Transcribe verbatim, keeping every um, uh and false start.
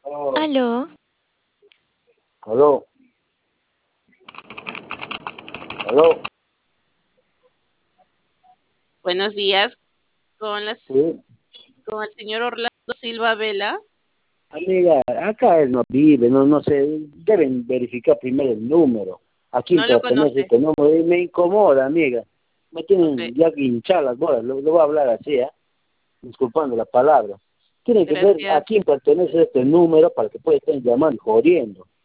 Aló, Aló, aló, Buenos días, con las, sí. con el señor Orlando Silva Vela. Amiga, acá él no vive, no, no sé, deben verificar primero el número. ¿A quién No lo pertenece conoce. este número? Y me incomoda, amiga. Me Ok, tienen ya hinchadas las bolas, lo, lo voy a hablar así, ¿eh? Disculpando la palabra. Tiene que ver a gracias. quién pertenece este número para que pueda estar llamando y jodiendo.